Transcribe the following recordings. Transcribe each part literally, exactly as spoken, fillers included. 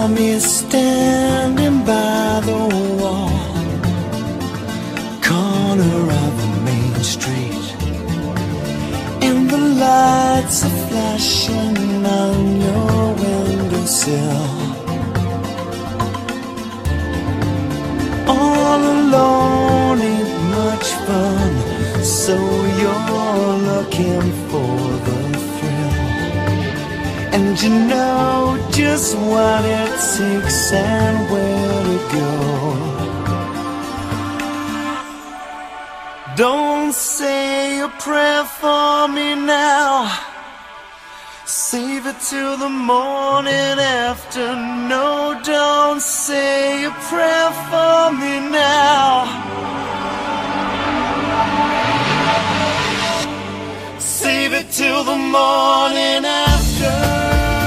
me standing by the wall, corner of the main street, and the lights are flashing on your windowsill. All alone ain't much fun, so you're looking for the thrill, and you know just what it takes and where to go. Don't say a prayer for me now, save it till the morning after. No, don't say a prayer for me now, save it till the morning after.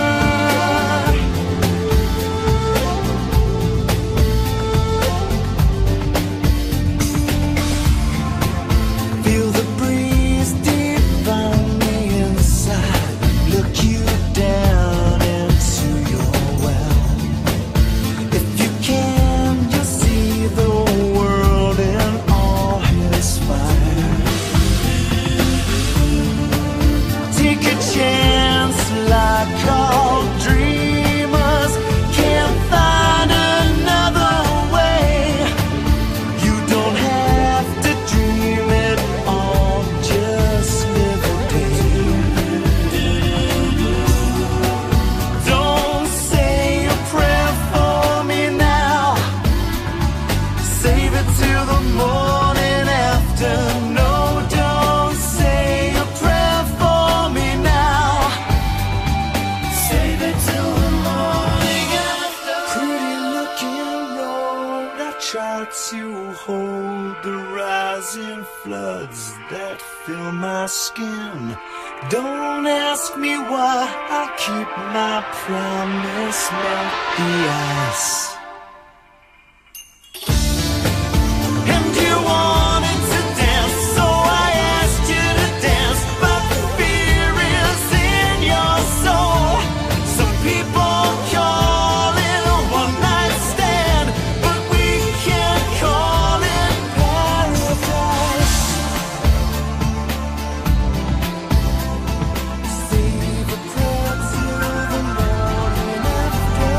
Try to hold the rising floods that fill my skin. Don't ask me why, I keep my promise, melt the ice. And you wanted to dance, so I asked you to dance, but the fear is in your soul. Some people call it a one night stand, but we can't call it paradise. Save a prayer till the morning after.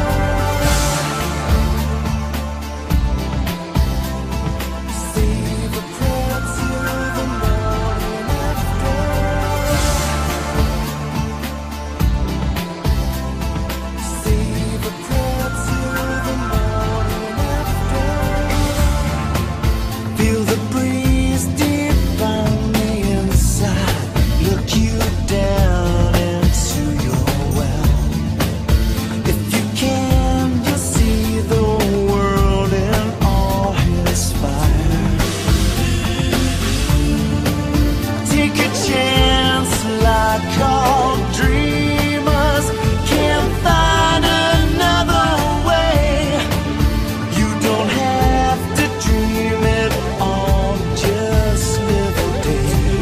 Save a prayer till the morning after. Save a prayer till the morning after. Feel the breeze deep on the inside, look you down into your well. If you can, you'll see the world in all his fire. Take a chance like all dreamers, can't find another way. You don't have to dream it all, just live a day.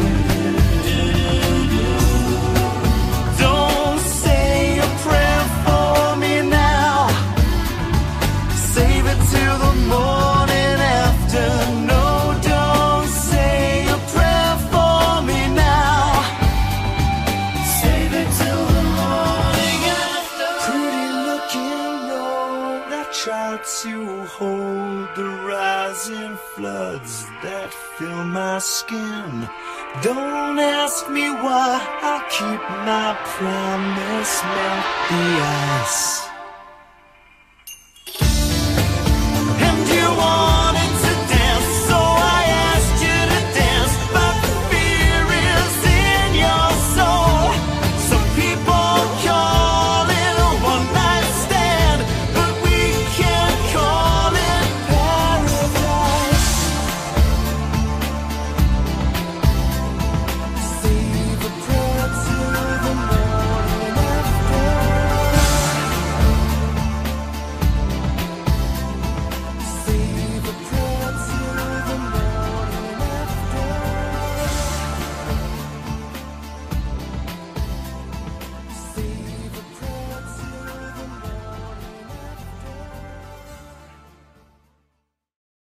Don't say a prayer for me now, save it till the morning after. No, don't say a prayer for me now, save it till the morning after. Pretty looking road, I try to hold the rising floods that fill my skin. Don't ask me why, I keep my promise, melt the ice.